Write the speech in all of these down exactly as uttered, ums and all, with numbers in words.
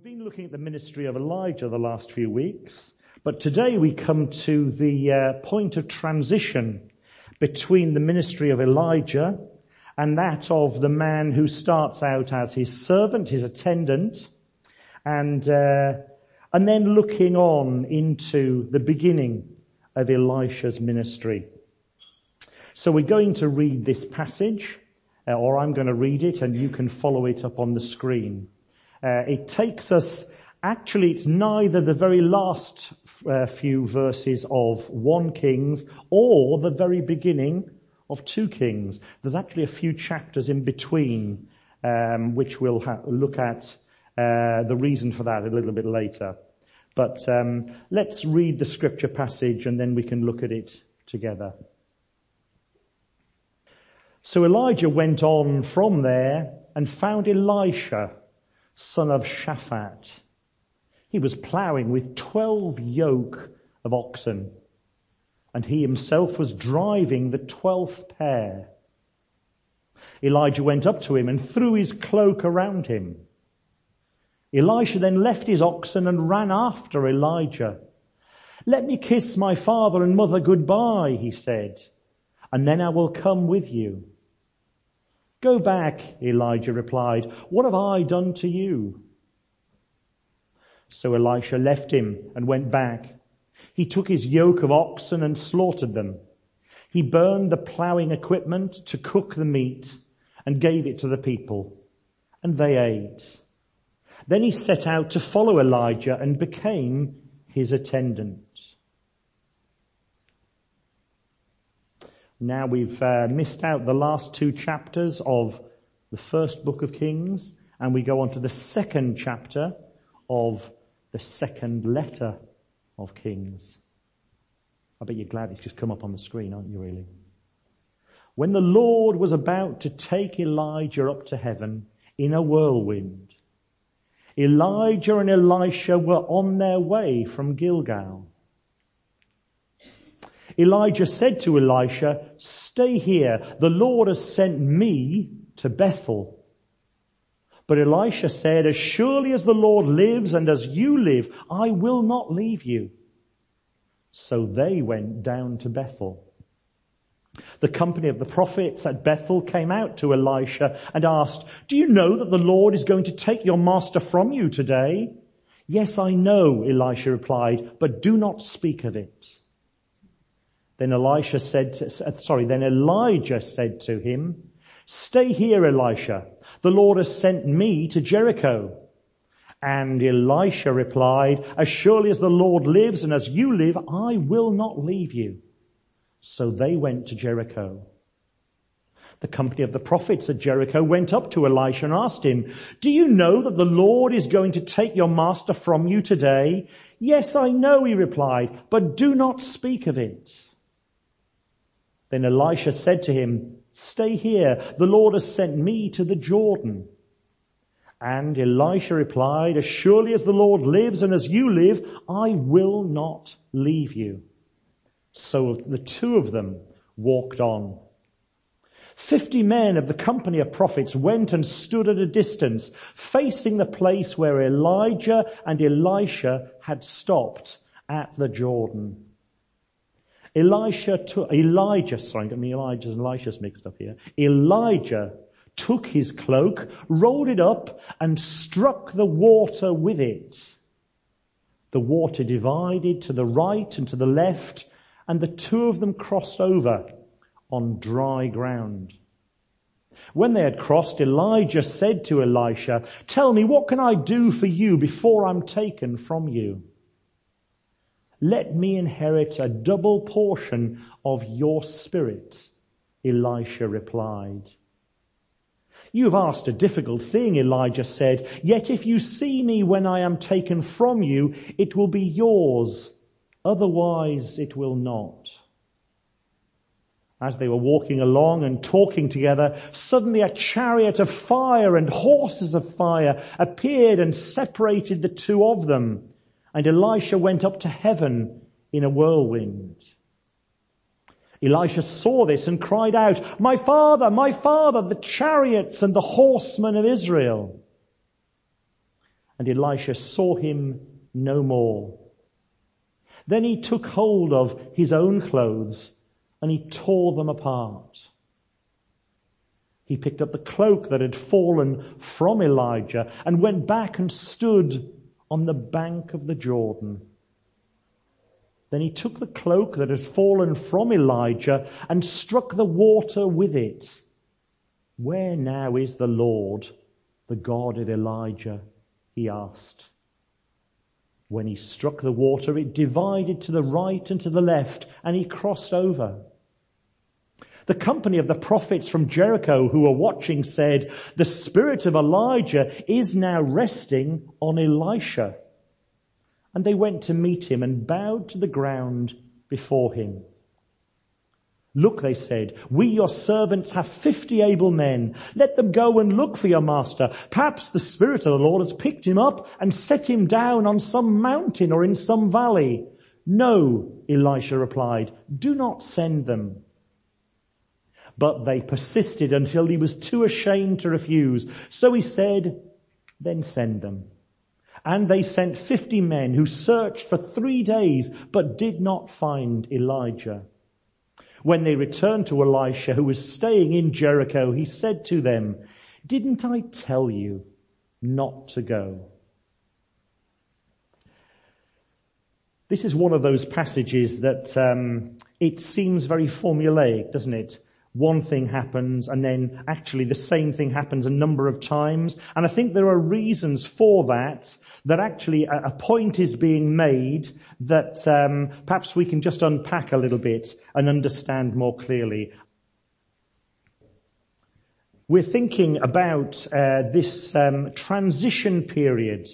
been looking at the ministry of Elijah the last few weeks, but today we come to the uh, point of transition between the ministry of Elijah and that of the man who starts out as his servant, his attendant, and uh, and then looking on into the beginning of Elisha's ministry. So we're going to read this passage, uh, or I'm going to read it, and you can follow it up on the screen. Uh, it takes us, actually it's neither the very last uh, few verses of First Kings or the very beginning of Second Kings. There's actually a few chapters in between, um, which we'll ha- look at uh, the reason for that a little bit later. But um, let's read the scripture passage and then we can look at it together. So Elijah went on from there and found Elisha, son of Shaphat. He was ploughing with twelve yoke of oxen, and he himself was driving the twelfth pair. Elijah went up to him and threw his cloak around him. Elisha then left his oxen and ran after Elijah. "Let me kiss my father and mother goodbye," he said, "and then I will come with you." "Go back," Elijah replied. "What have I done to you?" So Elisha left him and went back. He took his yoke of oxen and slaughtered them. He burned the ploughing equipment to cook the meat and gave it to the people, and they ate. Then he set out to follow Elijah and became his attendant. Now we've uh, missed out the last two chapters of the first book of Kings, and we go on to the second chapter of the second letter of Kings. I bet you're glad it's just come up on the screen, aren't you really? When the Lord was about to take Elijah up to heaven in a whirlwind, Elijah and Elisha were on their way from Gilgal. Elijah said to Elisha, "Stay here. The Lord has sent me to Bethel." But Elisha said, "As surely as the Lord lives and as you live, I will not leave you." So they went down to Bethel. The company of the prophets at Bethel came out to Elisha and asked, "Do you know that the Lord is going to take your master from you today?" "Yes, I know," Elisha replied, "but do not speak of it." Then Elisha said, to, sorry, then Elijah said to him, "Stay here, Elisha. The Lord has sent me to Jericho." And Elisha replied, "As surely as the Lord lives and as you live, I will not leave you." So they went to Jericho. The company of the prophets at Jericho went up to Elisha and asked him, "Do you know that the Lord is going to take your master from you today?" "Yes, I know," he replied, "but do not speak of it." Then Elisha said to him, "Stay here. The Lord has sent me to the Jordan." And Elisha replied, "As surely as the Lord lives and as you live, I will not leave you." So the two of them walked on. Fifty men of the company of prophets went and stood at a distance, facing the place where Elijah and Elisha had stopped at the Jordan. Elisha took, Elijah, sorry, I mean Elijah and Elisha's mixed up here. Elijah took his cloak, rolled it up, and struck the water with it. The water divided to the right and to the left, and the two of them crossed over on dry ground. When they had crossed, Elijah said to Elisha, "Tell me, what can I do for you before I'm taken from you?" "Let me inherit a double portion of your spirit," Elisha replied. "You have asked a difficult thing," Elijah said, "yet if you see me when I am taken from you, it will be yours. Otherwise it will not." As they were walking along and talking together, suddenly a chariot of fire and horses of fire appeared and separated the two of them. And Elisha went up to heaven in a whirlwind. Elisha saw this and cried out, "My father, my father, the chariots and the horsemen of Israel." And Elisha saw him no more. Then he took hold of his own clothes and he tore them apart. He picked up the cloak that had fallen from Elijah and went back and stood on the bank of the Jordan. Then he took the cloak that had fallen from Elijah and struck the water with it. Where now is the Lord, the God of Elijah? He asked. When he struck the water, it divided to the right and to the left, and he crossed over. The company of the prophets from Jericho who were watching said, "The spirit of Elijah is now resting on Elisha." And they went to meet him and bowed to the ground before him. "Look," they said, "we your servants have fifty able men. Let them go and look for your master. Perhaps the Spirit of the Lord has picked him up and set him down on some mountain or in some valley." "No," Elisha replied, "do not send them." But they persisted until he was too ashamed to refuse. So he said, "Then send them." And they sent fifty men who searched for three days but did not find Elijah. When they returned to Elisha, who was staying in Jericho, he said to them, "Didn't I tell you not to go?" This is one of those passages that um, it seems very formulaic, doesn't it? One thing happens and then actually the same thing happens a number of times. And I think there are reasons for that, that actually a, a point is being made that um, perhaps we can just unpack a little bit and understand more clearly. We're thinking about uh, this um, transition period.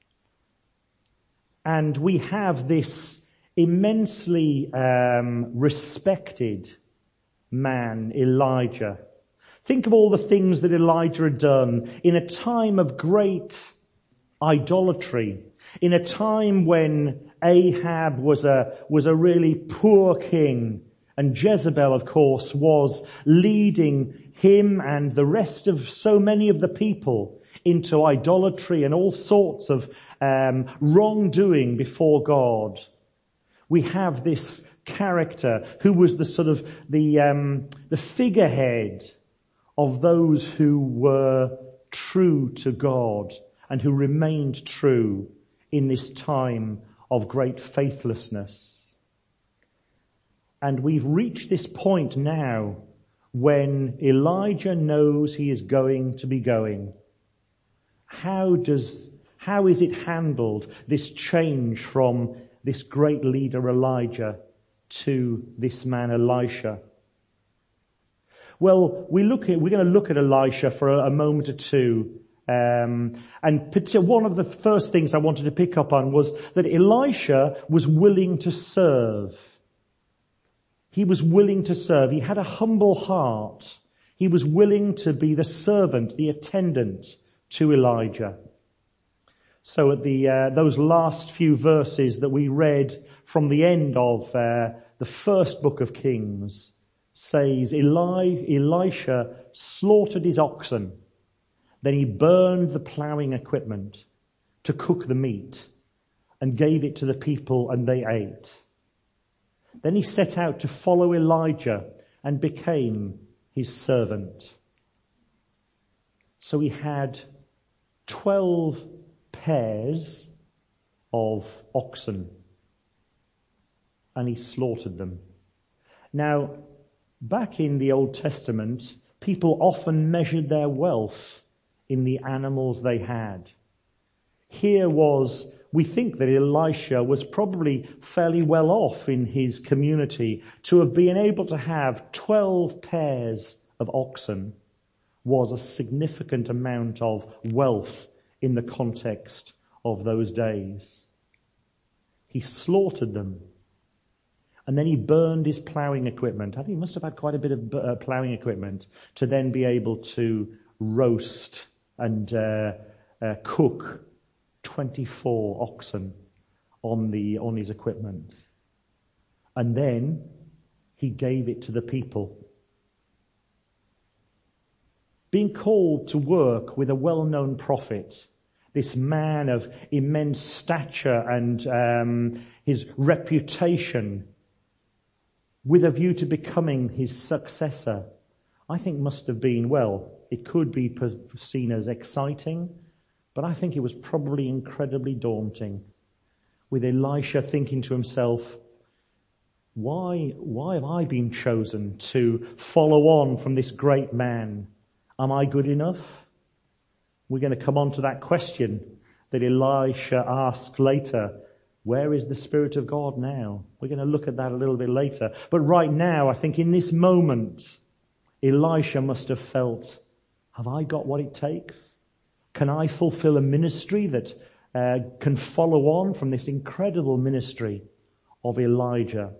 And we have this immensely um, respected man, Elijah. Think of all the things that Elijah had done in a time of great idolatry, in a time when Ahab was a, was a really poor king, and Jezebel, of course, was leading him and the rest of so many of the people into idolatry and all sorts of um, wrongdoing before God. We have this character who was the sort of the um, the figurehead of those who were true to God and who remained true in this time of great faithlessness. And we've reached this point now when Elijah knows he is going to be going. How does how is it handled, this change from this great leader Elijah to this man Elisha? Well, we look at, we're going to look at Elisha for a, a moment or two. Um, and one of the first things I wanted to pick up on was that Elisha was willing to serve. He was willing to serve. He had a humble heart. He was willing to be the servant, the attendant to Elijah. So at the uh, those last few verses that we read from the end of uh, the first book of Kings says, Eli, Elisha slaughtered his oxen. Then he burned the ploughing equipment to cook the meat and gave it to the people, and they ate. Then he set out to follow Elijah and became his servant. So he had twelve pairs of oxen, and he slaughtered them. Now, back in the Old Testament, people often measured their wealth in the animals they had. Here was, we think that Elisha was probably fairly well off in his community. To have been able to have twelve pairs of oxen was a significant amount of wealth in the context of those days. He slaughtered them. And then he burned his ploughing equipment. I think he must have had quite a bit of uh, ploughing equipment to then be able to roast and uh, uh, cook twenty-four oxen on the on his equipment. And then he gave it to the people. Being called to work with a well-known prophet, this man of immense stature and um, his reputation, with a view to becoming his successor, I think must have been, well, it could be seen as exciting, but I think it was probably incredibly daunting, with Elisha thinking to himself, why, why have I been chosen to follow on from this great man? Am I good enough? We're going to come on to that question that Elisha asks later. Where is the Spirit of God now? We're going to look at that a little bit later. But right now, I think in this moment, Elisha must have felt, have I got what it takes? Can I fulfill a ministry that uh, can follow on from this incredible ministry of Elijah?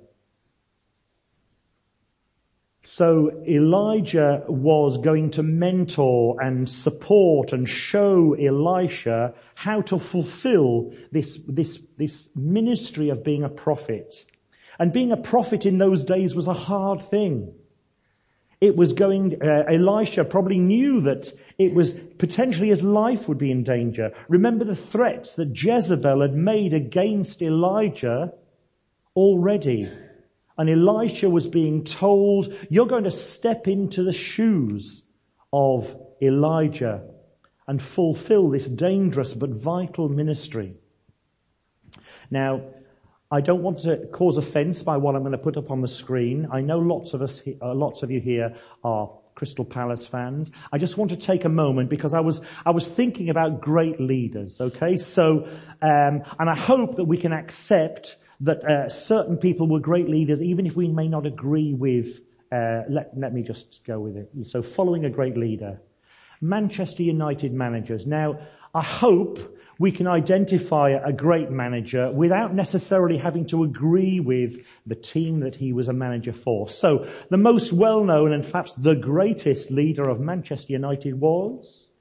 So Elijah was going to mentor and support and show Elisha how to fulfill this, this, this ministry of being a prophet. And being a prophet in those days was a hard thing. It was going, uh, Elisha probably knew that it was potentially his life would be in danger. Remember the threats that Jezebel had made against Elijah already. And Elisha was being told, you're going to step into the shoes of Elijah and fulfill this dangerous but vital ministry. Now, I don't want to cause offence by what I'm going to put up on the screen. I know lots of us, uh, lots of you here are Crystal Palace fans. I just want to take a moment because I was, I was thinking about great leaders, okay? So, um, and I hope that we can accept that uh, certain people were great leaders, even if we may not agree with, uh, let, let me just go with it. So following a great leader. Manchester United managers. Now, I hope we can identify a great manager without necessarily having to agree with the team that he was a manager for. So, the most well-known and perhaps the greatest leader of Manchester United was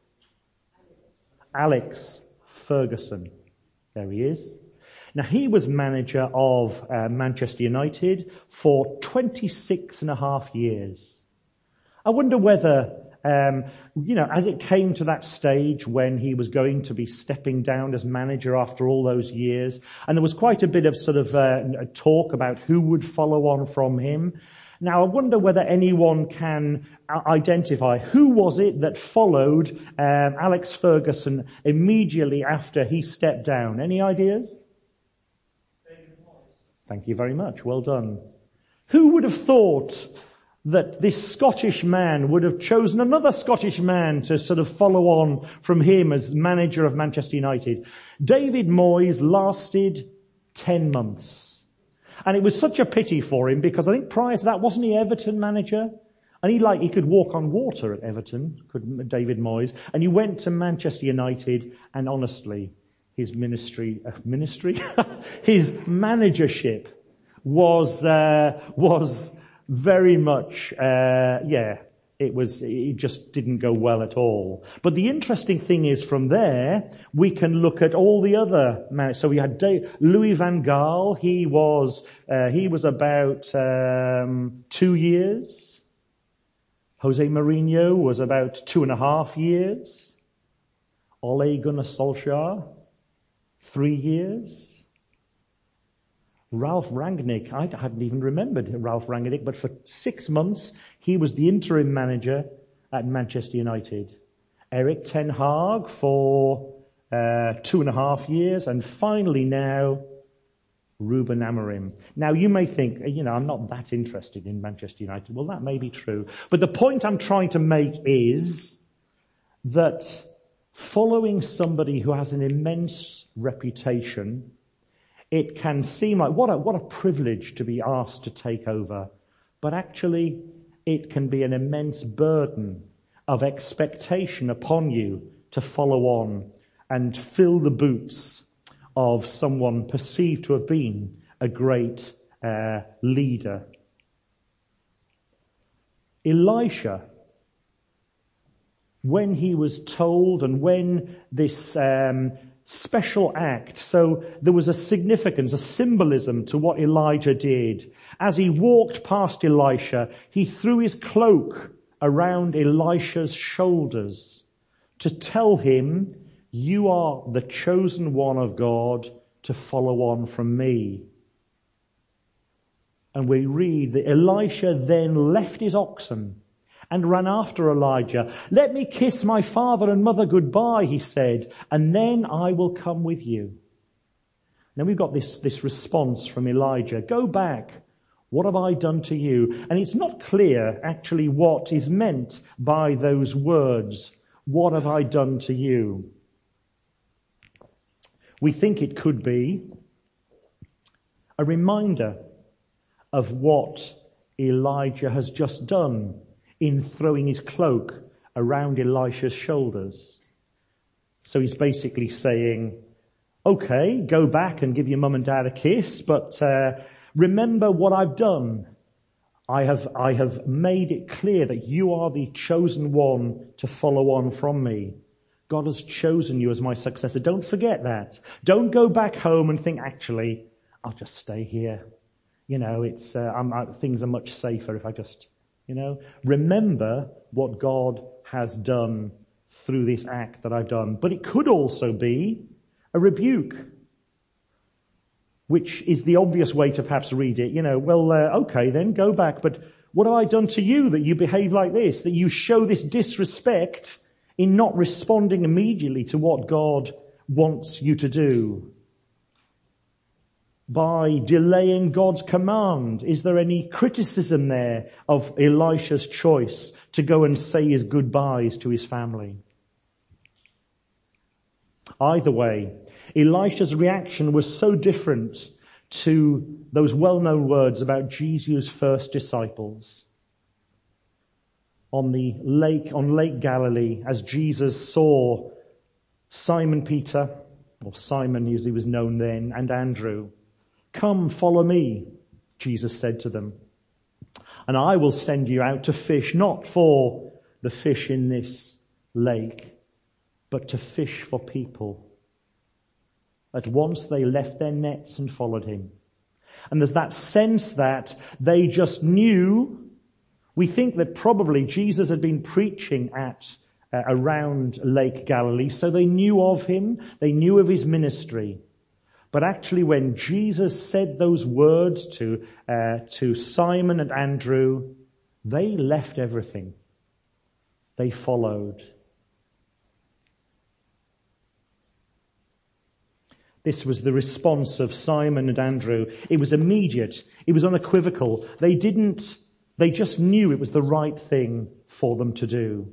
Alex Ferguson. There he is. Now, he was manager of uh, Manchester United for twenty-six and a half years. I wonder whether, um, you know, as it came to that stage when he was going to be stepping down as manager after all those years, and there was quite a bit of sort of uh, talk about who would follow on from him. Now, I wonder whether anyone can identify who was it that followed um, Alex Ferguson immediately after he stepped down. Any ideas? Thank you very much. Well done. Who would have thought that this Scottish man would have chosen another Scottish man to sort of follow on from him as manager of Manchester United? David Moyes lasted ten months. And it was such a pity for him because I think prior to that, wasn't he Everton manager? And he like, he could walk on water at Everton, could David Moyes. And he went to Manchester United and honestly, his ministry, uh, ministry, his managership was, uh, was very much, uh, yeah, it was, it just didn't go well at all. But the interesting thing is from there, we can look at all the other managers. So we had Dave, Louis van Gaal, he was, uh, he was about, um, two years. Jose Mourinho was about two and a half years. Ole Gunnar Solskjaer, Three years. Ralph Rangnick, I hadn't even remembered Ralph Rangnick, but for six months he was the interim manager at Manchester United. Erik ten Hag for uh, two and a half years, and finally now Ruben Amorim. Now you may think, you know, I'm not that interested in Manchester United. Well, that may be true, but the point I'm trying to make is that following somebody who has an immense reputation, it can seem like what a, what a privilege to be asked to take over. But actually, it can be an immense burden of expectation upon you to follow on and fill the boots of someone perceived to have been a great uh, leader. Elisha, when he was told and when this um, special act, so there was a significance, a symbolism to what Elijah did. As he walked past Elisha, he threw his cloak around Elisha's shoulders to tell him You are the chosen one of God to follow on from me. And we read that Elisha then left his oxen and ran after Elijah. Let me kiss my father and mother goodbye, he said, and then I will come with you. Now we've got this, this response from Elijah. Go back. What have I done to you? And it's not clear actually what is meant by those words. What have I done to you? We think it could be a reminder of what Elijah has just done in throwing his cloak around Elisha's shoulders. So he's basically saying, okay, go back and give your mum and dad a kiss, but uh, remember what I've done. I have, I have made it clear that you are the chosen one to follow on from me. God has chosen you as my successor. Don't forget that. Don't go back home and think, actually, I'll just stay here. You know, it's uh, I'm, I, things are much safer if I just, you know. Remember what God has done through this act that I've done. But it could also be a rebuke, which is the obvious way to perhaps read it. You know, well, uh, okay, then go back. But what have I done to you that you behave like this, that you show this disrespect in not responding immediately to what God wants you to do? By delaying God's command, is there any criticism there of Elisha's choice to go and say his goodbyes to his family? Either way, Elisha's reaction was so different to those well-known words about Jesus' first disciples. On the lake, on Lake Galilee, as Jesus saw Simon Peter, or Simon as he was known then, and Andrew, come, follow me, Jesus said to them, and I will send you out to fish, not for the fish in this lake, but to fish for people. At once they left their nets and followed him. And there's that sense that they just knew. We think that probably Jesus had been preaching at uh, around Lake Galilee, so they knew of him, they knew of his ministry. But actually when Jesus said those words to uh, to Simon and Andrew, they left everything. They followed. This was the response of Simon and Andrew. It was immediate. It was unequivocal. They didn't, they just knew it was the right thing for them to do.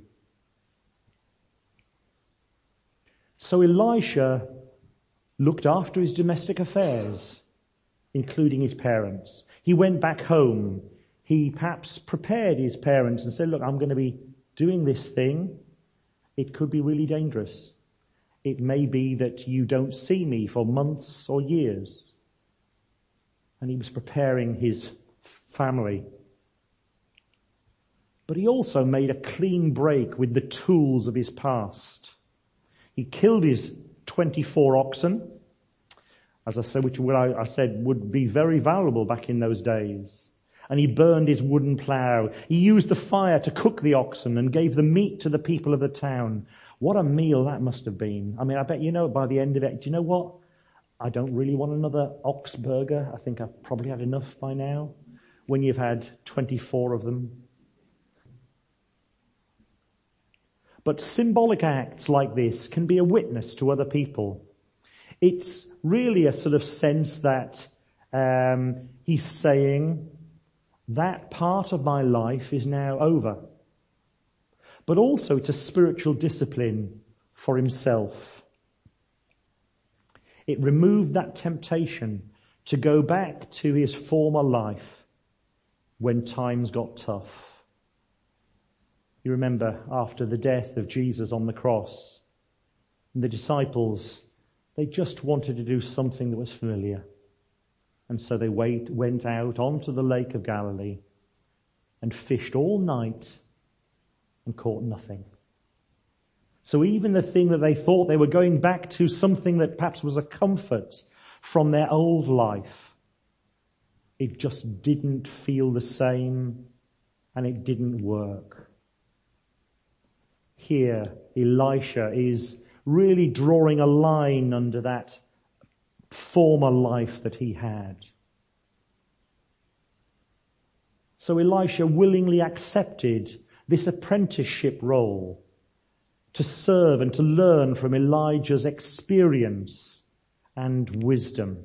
So Elisha looked after his domestic affairs, including his parents. He went back home. He perhaps prepared his parents and said, look, I'm going to be doing this thing. It could be really dangerous. It may be that you don't see me for months or years. And he was preparing his family. But he also made a clean break with the tools of his past. He killed his twenty-four oxen, as I said, which I said would be very valuable back in those days. And he burned his wooden plough. He used the fire to cook the oxen and gave the meat to the people of the town. What a meal that must have been. I mean, I bet you know by the end of it, do you know what? I don't really want another ox burger. I think I've probably had enough by now. When you've had twenty-four of them. But symbolic acts like this can be a witness to other people. It's really a sort of sense that um, he's saying that part of my life is now over. But also it's a spiritual discipline for himself. It removed that temptation to go back to his former life when times got tough. You remember after the death of Jesus on the cross, the disciples, they just wanted to do something that was familiar. And so they wait, went out onto the Lake of Galilee and fished all night and caught nothing. So even the thing that they thought they were going back to, something that perhaps was a comfort from their old life, it just didn't feel the same and it didn't work. Here, Elisha is really drawing a line under that former life that he had. So Elisha willingly accepted this apprenticeship role to serve and to learn from Elijah's experience and wisdom.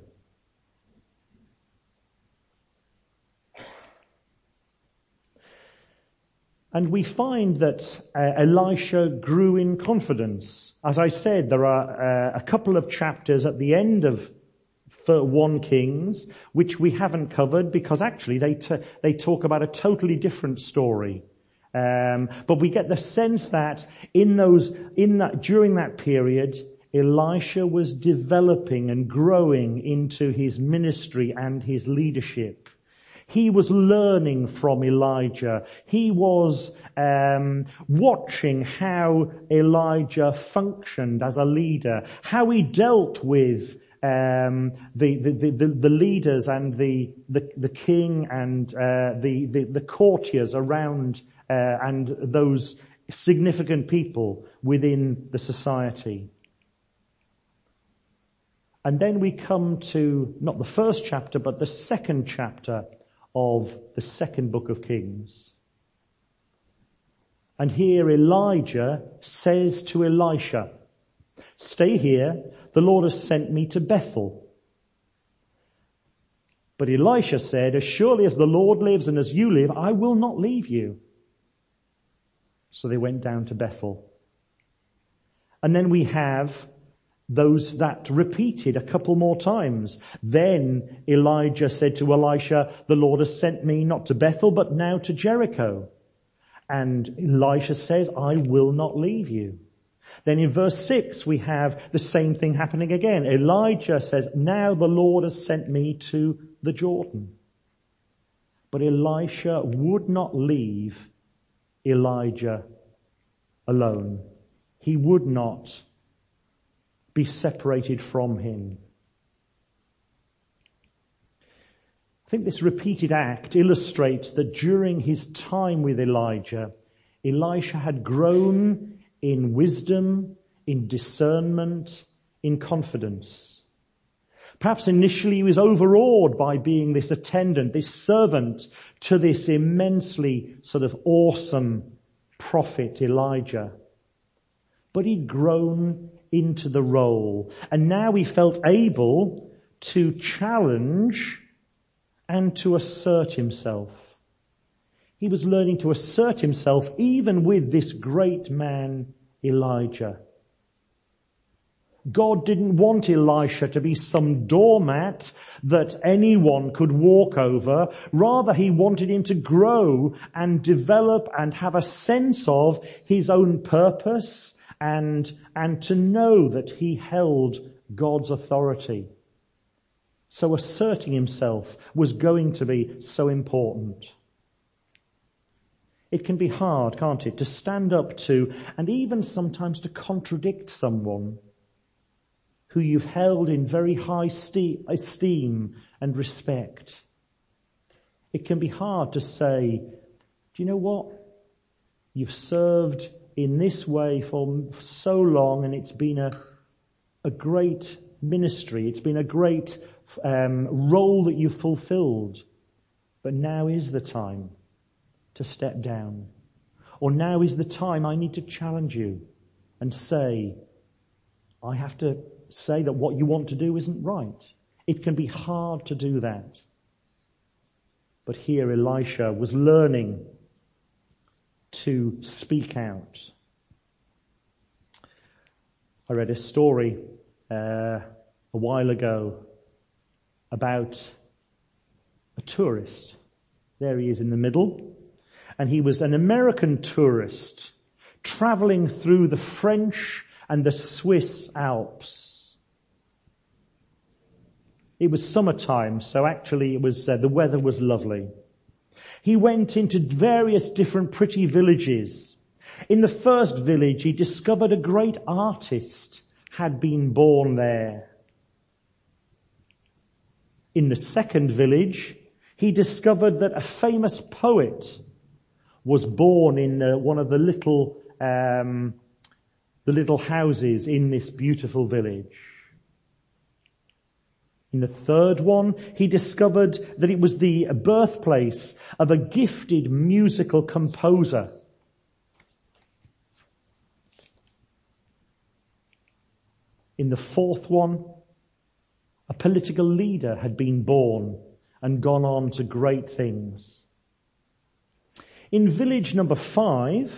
And we find that uh, Elisha grew in confidence. As I said, there are uh, a couple of chapters at the end of First Kings which we haven't covered because actually they t- they talk about a totally different story. Um, but we get the sense that in those in that during that period, Elisha was developing and growing into his ministry and his leadership. He was learning from Elijah. He was um, watching how Elijah functioned as a leader, how he dealt with um, the, the, the, the leaders and the, the, the king and uh, the, the, the courtiers around uh, and those significant people within the society. And then we come to not the first chapter, but the second chapter of the second book of Kings. And here Elijah says to Elisha, "Stay here, the Lord has sent me to Bethel." But Elisha said, "As surely as the Lord lives and as you live, I will not leave you." So they went down to Bethel. And then we have those that repeated a couple more times. Then Elijah said to Elisha, "The Lord has sent me not to Bethel, but now to Jericho." And Elisha says, "I will not leave you." Then in verse six, we have the same thing happening again. Elijah says, "Now the Lord has sent me to the Jordan." But Elisha would not leave Elijah alone. He would not be separated from him. I think this repeated act illustrates that during his time with Elijah, Elisha had grown in wisdom, in discernment, in confidence. Perhaps initially he was overawed by being this attendant, this servant to this immensely sort of awesome prophet Elijah. But he'd grown into the role, and now he felt able to challenge and to assert himself. He was learning to assert himself even with this great man Elijah. God didn't want Elisha to be some doormat that anyone could walk over. Rather, he wanted him to grow and develop and have a sense of his own purpose and, and to know that he held God's authority. So asserting himself was going to be so important. It can be hard, can't it, to stand up to and even sometimes to contradict someone who you've held in very high esteem and respect. It can be hard to say, do you know what? You've served in this way for so long and it's been a, a great ministry. It's been a great um, role that you've fulfilled. But now is the time to step down. Or now is the time I need to challenge you and say, I have to say that what you want to do isn't right. It can be hard to do that. But here Elisha was learning to speak out. I read a story uh, a while ago about a tourist. There he is in the middle. And he was an American tourist traveling through the French and the Swiss Alps. It was summertime, so actually it was uh, the weather was lovely. He went into various different pretty villages. In the first village, he discovered a great artist had been born there. In the second village, he discovered that a famous poet was born in uh, one of the little um, the little houses in this beautiful village. In the third one, he discovered that it was the birthplace of a gifted musical composer. In the fourth one, a political leader had been born and gone on to great things. In village number five,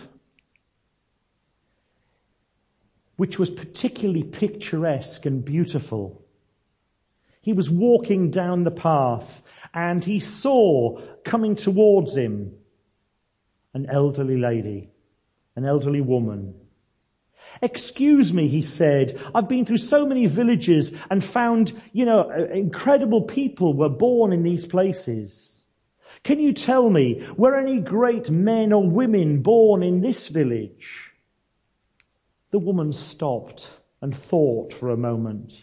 which was particularly picturesque and beautiful, he was walking down the path and he saw coming towards him an elderly lady, an elderly woman. "Excuse me," he said, "I've been through so many villages and found, you know, incredible people were born in these places. Can you tell me, were any great men or women born in this village?" The woman stopped and thought for a moment.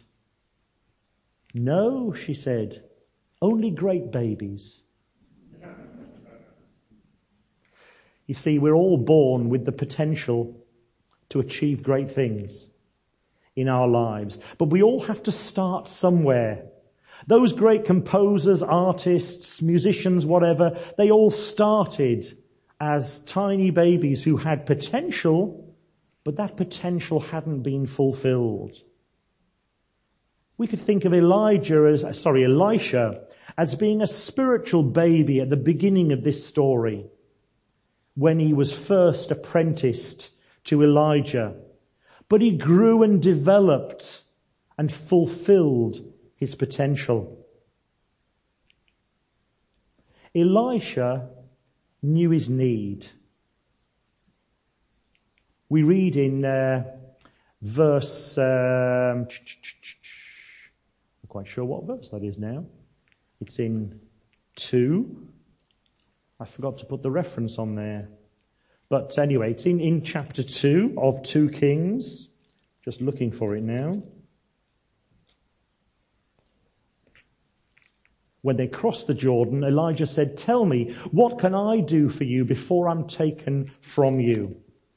"No," she said, "only great babies." You see, we're all born with the potential to achieve great things in our lives. But we all have to start somewhere. Those great composers, artists, musicians, whatever, they all started as tiny babies who had potential, but that potential hadn't been fulfilled. We could think of Elijah as, sorry, Elisha as being a spiritual baby at the beginning of this story when he was first apprenticed to Elijah. But he grew and developed and fulfilled his potential. Elisha knew his need. We read in uh, verse, um, I'm quite sure what verse that is now. It's in two. I forgot to put the reference on there. But anyway, it's in, in chapter two of two Kings. Just looking for it now. When they crossed the Jordan, Elijah said, "Tell me, what can I do for you before I'm taken from you?"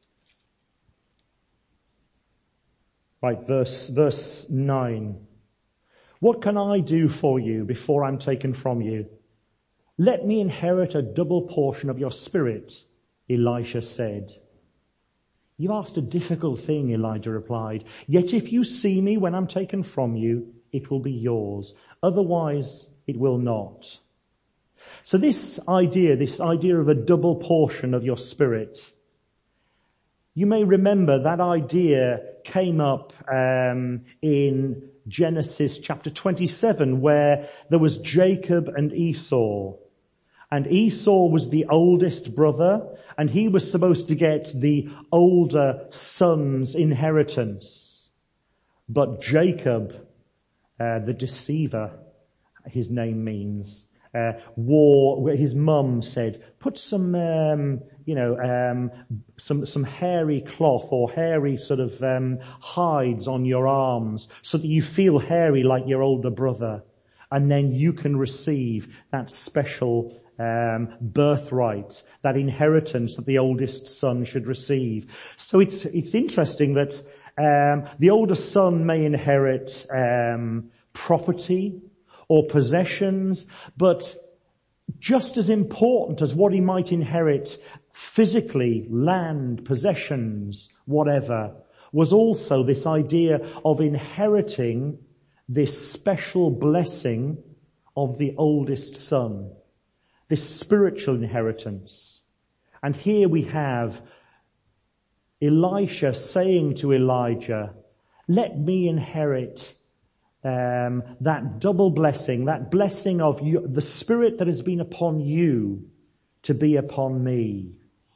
Right, verse, verse nine. "What can I do for you before I'm taken from you? Let me inherit a double portion of your spirit," Elisha said. "You've asked a difficult thing," Elijah replied. "Yet if you see me when I'm taken from you, it will be yours. Otherwise, it will not." So this idea, this idea of a double portion of your spirit, you may remember that idea came up um, in Genesis chapter twenty-seven, where there was Jacob and Esau. And Esau was the oldest brother, and he was supposed to get the older son's inheritance. But Jacob, uh, the deceiver, his name means, uh, wore, his mum said, put some, um, you know, um, some, some hairy cloth or hairy sort of, um, hides on your arms so that you feel hairy like your older brother. And then you can receive that special Um, birthright, that inheritance that the oldest son should receive. So it's it's interesting that um, the older son may inherit um, property or possessions, but just as important as what he might inherit physically, land, possessions, whatever, was also this idea of inheriting this special blessing of the oldest son. This spiritual inheritance. And here we have Elisha saying to Elijah, let me inherit um, that double blessing, that blessing of you, the Spirit that has been upon you to be upon me.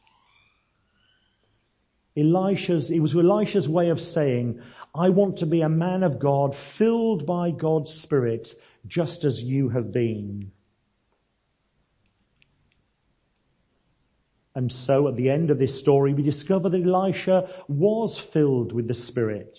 Elisha's, it was Elisha's way of saying, I want to be a man of God filled by God's Spirit just as you have been. And so at the end of this story, we discover that Elisha was filled with the Spirit.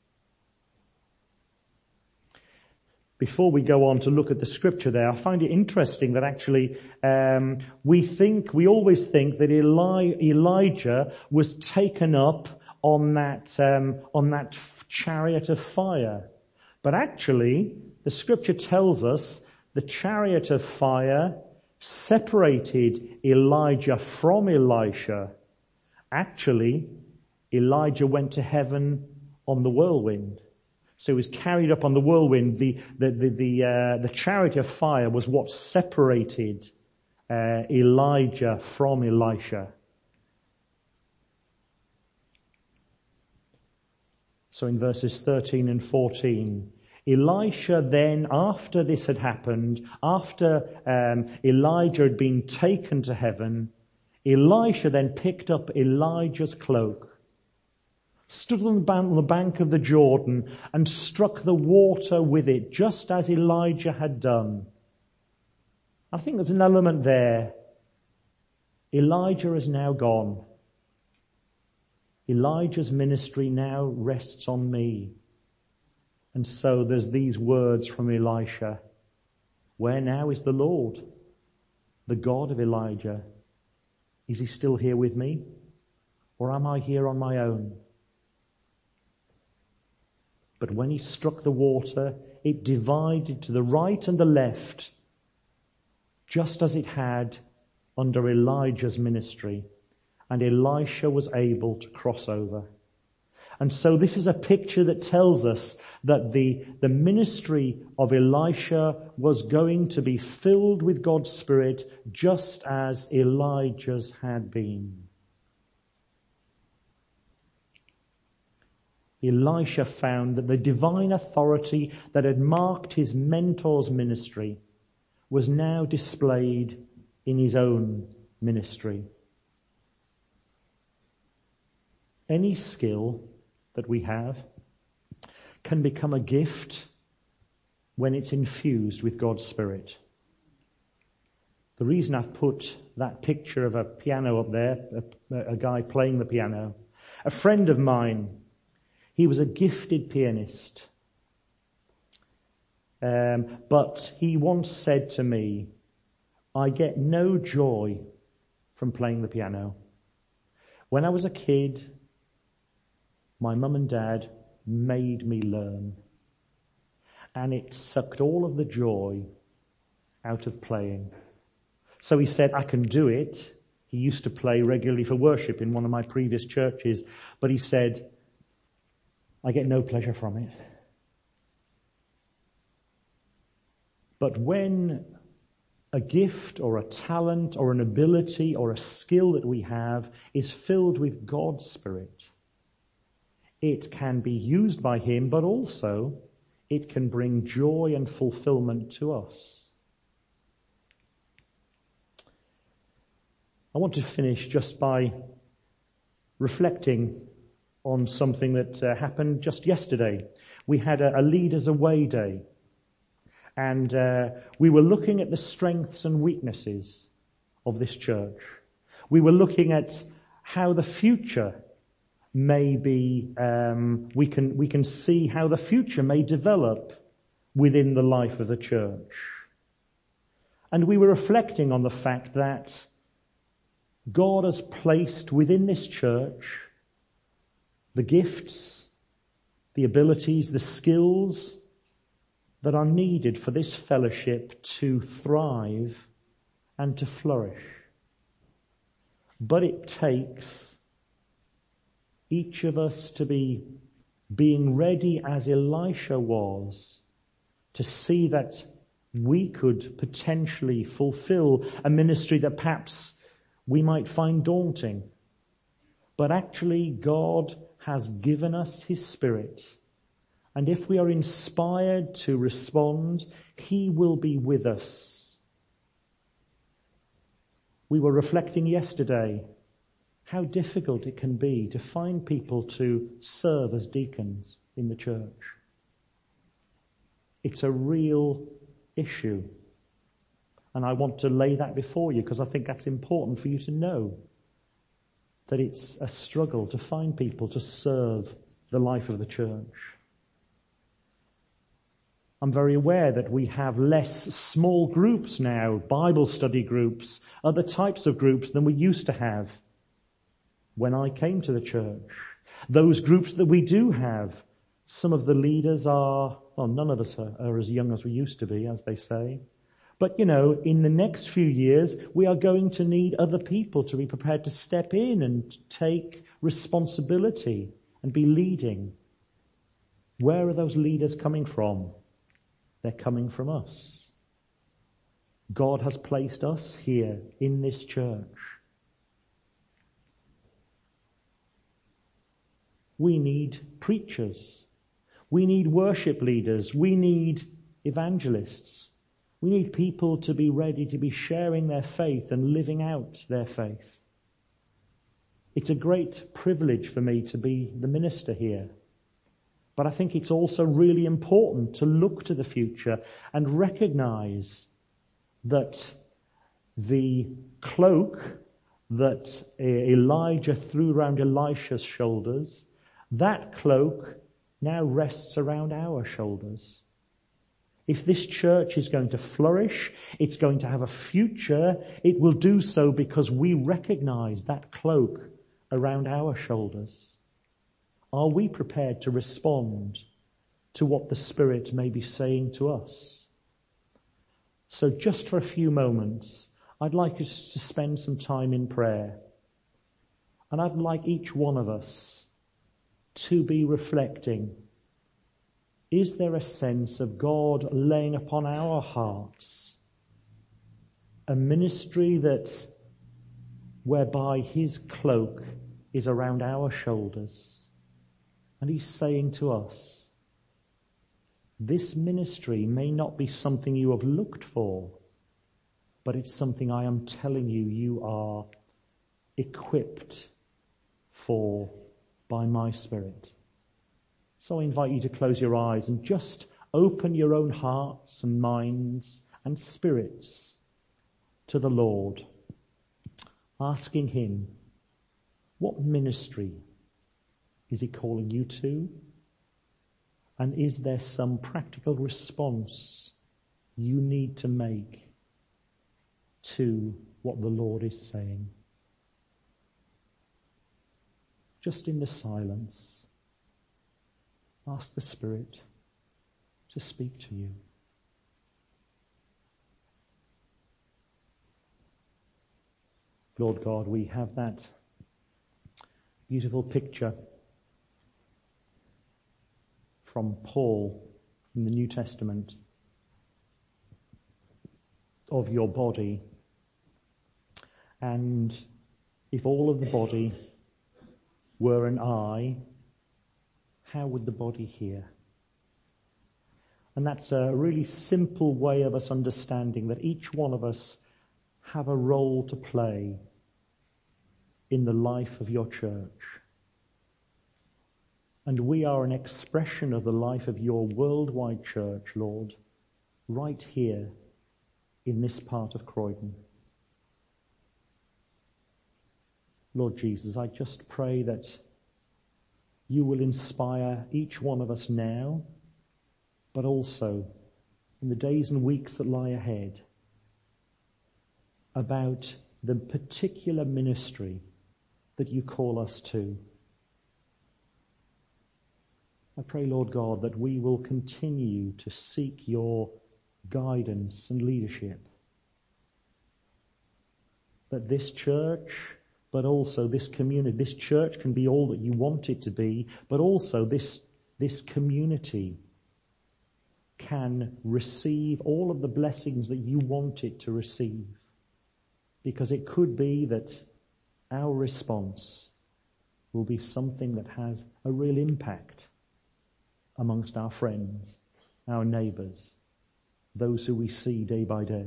Before we go on to look at the scripture there, I find it interesting that actually um, we think, we always think that Eli, Elijah was taken up on that, um, on that chariot of fire. But actually, the scripture tells us the chariot of fire separated Elijah from Elisha. Actually, Elijah went to heaven on the whirlwind. So he was carried up on the whirlwind. The, the, the, the, uh, the chariot of fire was what separated uh, Elijah from Elisha. So in verses thirteen and fourteen, Elisha then, after this had happened, after um, Elijah had been taken to heaven, Elisha then picked up Elijah's cloak, stood on the bank, on the bank of the Jordan, and struck the water with it, just as Elijah had done. I think there's an element there. Elijah is now gone. Elijah's ministry now rests on me. And so there's these words from Elisha. Where now is the Lord, the God of Elijah? Is he still here with me? Or am I here on my own? But when he struck the water, it divided to the right and the left, just as it had under Elijah's ministry. And Elisha was able to cross over. And so this is a picture that tells us that the, the ministry of Elisha was going to be filled with God's Spirit just as Elijah's had been. Elisha found that the divine authority that had marked his mentor's ministry was now displayed in his own ministry. Any skill that we have can become a gift when it's infused with God's Spirit. The reason I've put that picture of a piano up there, a, a guy playing the piano, a friend of mine, he was a gifted pianist. Um, but he once said to me, I get no joy from playing the piano. When I was a kid, my mum and dad made me learn. And it sucked all of the joy out of playing. So he said, I can do it. He used to play regularly for worship in one of my previous churches. But he said, I get no pleasure from it. But when a gift or a talent or an ability or a skill that we have is filled with God's Spirit, it can be used by Him, but also it can bring joy and fulfillment to us. I want to finish just by reflecting on something that uh, happened just yesterday. We had a, a Leaders Away Day, and uh, we were looking at the strengths and weaknesses of this church. We were looking at how the future may be, um, we can, we can see how the future may develop within the life of the church. And we were reflecting on the fact that God has placed within this church the gifts, the abilities, the skills that are needed for this fellowship to thrive and to flourish. But it takes each of us to be being ready as Elisha was to see that we could potentially fulfill a ministry that perhaps we might find daunting. But actually God has given us His Spirit. And if we are inspired to respond, He will be with us. We were reflecting yesterday how difficult it can be to find people to serve as deacons in the church. It's a real issue. And I want to lay that before you because I think that's important for you to know. That it's a struggle to find people to serve the life of the church. I'm very aware that we have less small groups now, Bible study groups, other types of groups than we used to have when I came to the church. Those groups that we do have, some of the leaders are, well, none of us are, are as young as we used to be, as they say. But, you know, in the next few years, we are going to need other people to be prepared to step in and take responsibility and be leading. Where are those leaders coming from? They're coming from us. God has placed us here in this church. We need preachers. We need worship leaders. We need evangelists. We need people to be ready to be sharing their faith and living out their faith. It's a great privilege for me to be the minister here. But I think it's also really important to look to the future and recognize that the cloak that Elijah threw around Elisha's shoulders, that cloak now rests around our shoulders. If this church is going to flourish, it's going to have a future, it will do so because we recognize that cloak around our shoulders. Are we prepared to respond to what the Spirit may be saying to us? So just for a few moments, I'd like us to spend some time in prayer. And I'd like each one of us to be reflecting. Is there a sense of God laying upon our hearts a ministry that whereby his cloak is around our shoulders? And he's saying to us, this ministry may not be something you have looked for, but it's something I am telling you you are equipped for by my Spirit. So I invite you to close your eyes and just open your own hearts and minds and spirits to the Lord, asking him, what ministry is he calling you to? And is there some practical response you need to make to what the Lord is saying? Just in the silence, ask the Spirit to speak to you. Lord God, we have that beautiful picture from Paul in the New Testament of your body. And if all of the body were an eye, how would the body hear? And that's a really simple way of us understanding that each one of us have a role to play in the life of your church. And we are an expression of the life of your worldwide church, Lord, right here in this part of Croydon. Lord Jesus, I just pray that you will inspire each one of us now, but also in the days and weeks that lie ahead, about the particular ministry that you call us to. I pray, Lord God, that we will continue to seek your guidance and leadership. That this church, but also this community, this church can be all that you want it to be, but also this, this community can receive all of the blessings that you want it to receive. Because it could be that our response will be something that has a real impact amongst our friends, our neighbours, those who we see day by day.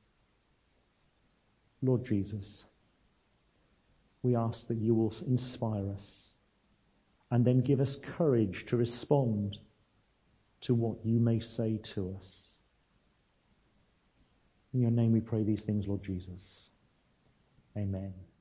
Lord Jesus, we ask that you will inspire us and then give us courage to respond to what you may say to us. In your name we pray these things, Lord Jesus. Amen.